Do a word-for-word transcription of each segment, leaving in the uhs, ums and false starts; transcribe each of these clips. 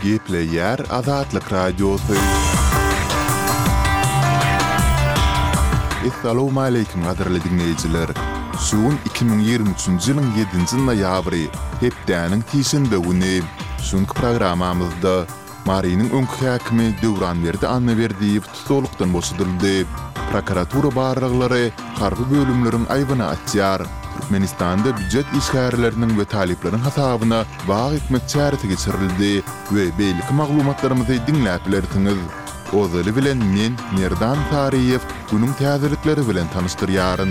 Gepleyer Azatlyk Radiosu. Assalamu alaykum gaderli dinleyijiler. Şuun iki bin ýygrimi üçinji ýylyň ýedinji noýabry hepdäniň tişinde güni. Şuňky programamyzda Marynyň öňkü häkimi Döwran berdi anna berdiýi tutulukdan boşadyldy. Prokuratura barlyklary garby bölümleriň aýbyna atýar. Türkmenistanda büdjet işgärleriniň we talipleriň hasabyna baý hikmet çäreti geçirildi we beýleki maglumatlarymyzy dinläp bilersiňiz. Ozaly bilen men Merdan Tariýew günüň täzelikleri bilen tanışdyrýaryn.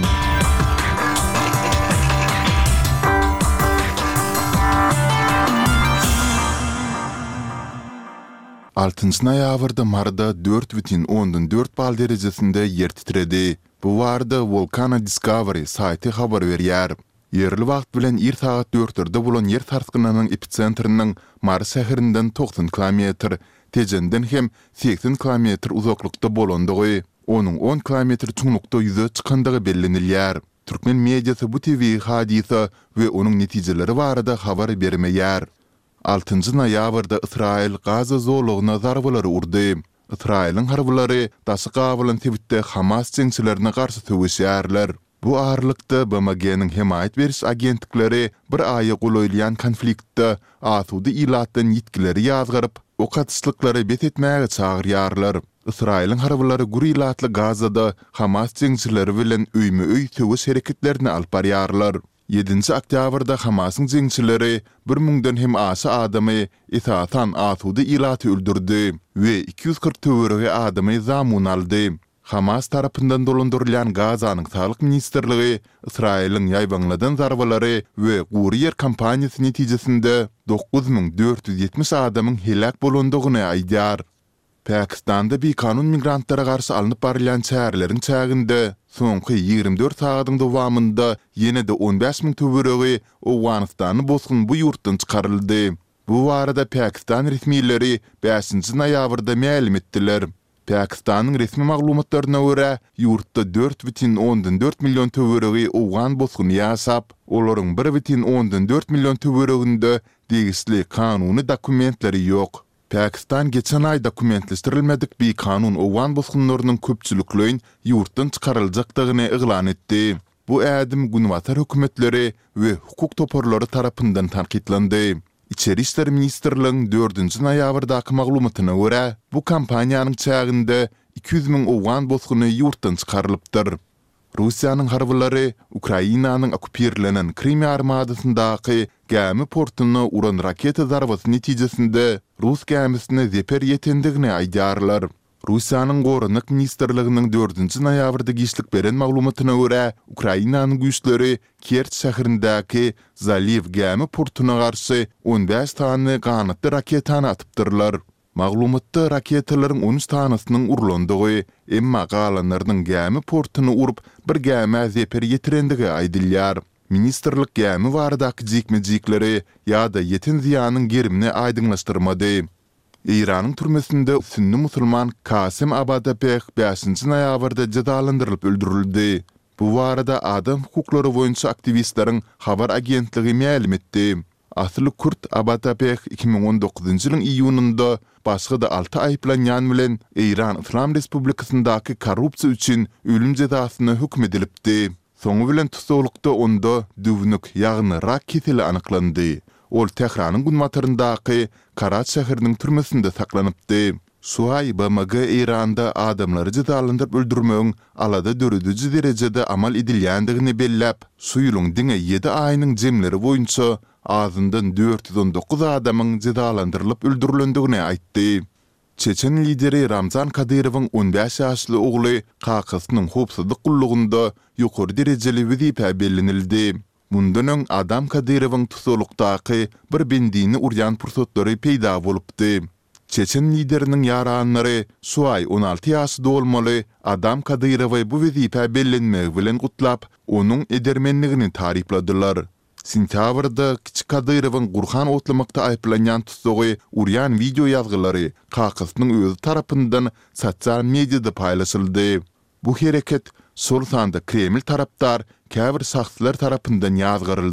altynjy noýabrda Marda dört бүтүн ondan dört bal derejesinde yer titredi. Bu warda Volcano Discovery saýty habar berýär. Yerli wagt bilen er saat dörtlerde bolan yer sarskynynyň epicentrinden Mars şäherinden doksan kilometr, tejenden hem seksen kilometr uzaklykda bolandygy, onuň on kilometr çuňlukda ýüze çykandygy bellenilýär. Türkmen mediasy bu T V hadisa we onuň netijeleri barada habar bermeýär. altynjy noýabrda Israil Gaza zowlugyna zarbulary urdy. Israilin harbylary daşy gabylan Twitter'de Hamas jeňçilerine garşy töwüşýärler. Bu arlykda B M G'niň himayet beriş agentlikleri bir aýa golaýlan konfliktde asudy ilatdan ýetkileri ýazgyryp, o katçylyklary bet etmäge çagyrýarlar. Israilin harbylary guri ilatly Gazada Hamas jeňçileri bilen öýme-öý töwüş hereketlerini alyp barýarlar. yedinji oktýabrda Hamasyň jeňçileri bir müňden hem aşy adamy esatan asudy ilaty öldürdi we iki yüz kırk töwerege adamy zamun aldy. Hamas tarapyndan dolandyrılan Gazanyň Sağlyk Ministrligi Israilin ýaýbanladan zarbалary we guriýer kampaniýasy netijesinde dokuz bin dört yüz ýetmiş adamyň helak bolandygyny aýdýar. Pakistanda bir kanun migrantlara garşy alınıp barılan çärleriň çäginde soňky ýygrimi dört saatyň dowamında ýene-de on beş min töweregi Owganystany bosgun bu ýurtdan çykaryldy. Bu barada Pakistan resmiýetleri beşinji noýabrda ma'lum etdiler. Pakistanyň resmi maglumatlaryna görä, ýurtda dört бүтүn ondan dört million töweregi Owgan bosguny ýaşap, olaryň bir бүтүn ondan dört million töwereginde degisli kanuny dokumentleri ýok. Pakistan geçen ay dokumentleştirilmedik bir kanun Owgan bosgunlarynyň köpçüliklerin ýurtdan çykaryljakdygyny eglan etdi. Bu ädim günwatar hökümetleri we hukuk toparlary tarapyndan tanqidlendi. İçeri işler Ministrligiň dördünji noýabrdaky maglumatyna görä, bu kampaniýanyň çäginde iki yüz min Owgan bosguny ýurtdan çykarylypdyr. Russiýanyň harbylary Ukrainanyň okupirlenen Krim armadasyndaky gämi portuny uran raketa zarbasy netijesinde Rus gämisine zeper ýetendigini aýdýarlar. Russiýanyň Gorunlyk Ministrliginiň dördünji noýabrda giçlik beren maglumatyna görä, Ukrainanyň güýçleri Kerch şäherindäki Zaliv gämi portuna garşy on beş tane ganatly raketany atypdyrlar. Maglumatda raketalaryň on üç tanasynyň urulandygy, emma galanlarynyň gämi portuny urup bir gäme zeper ýetirendigi aýdylýar. Ministrlik gämi baradaky jikmejikleri ýa-da ýeten ziýanyň gerimini aýdyňlaşdyrmady. İranyň türmesinde sünni musulman Kasim Abadapeh beşinji noýabrda jazalandyrylyp öldürildi. Bu barada adam hukuklary boýunça aktivistleriň habar agentligi ma'lum etdi. Asly Kurt Abadapeh iki bin on dokuzunji ýylyň iýunynda başga da altı aýplanýan bilen İran Islam Respublikasyndaky korrupsiýa üçin ölüm jazasyna hukm edilipdi. Soňu bilen tutulukda onda düwnük ýagny rak keseli anyklandy. Ol Tehranyň günwataryndaky Karat şäheriniň türmesinde saklanypdy. Şu ay B M G İranda adamlary jazalandyryp öldürmegiň alada dörediji derejede amal edilýändigini belläp, şu ýylyň diňe ýedi aýynyň jemleri boýunça azyndan dört yüz on dokuz adamyň jazalandyrylyp öldürilendigini aýtdy. Çeçen lideri Ramzan Kadyrowyň on beş ýaşly ogly Kakasynyň howpsuzlyk gullugynda ýokary derejeli wezipä bellenildi. Mundan öň Adam Kadyrowyň tutulukdaky bir bendini urýan pursatlary peýda bolupdy. Çeçen lideriniň ýaranlary şu ay on alty ýaşy dolmaly Adam Kadyrowy bu wezipä bellenmegi bilen gutlap, onuň edermenligini taripladylar. Sentýabrda Kiçik Kadyrowyň Gurhan otlamakda aýplanýan tutsugy urýan video ýazgylary Kakasynyň özü tarapyndan sosial mediada paýlaşyldy. Bu hereket sol sanda Kreml tarapdar käbir şahslar tarapyndan ýazgyryldy.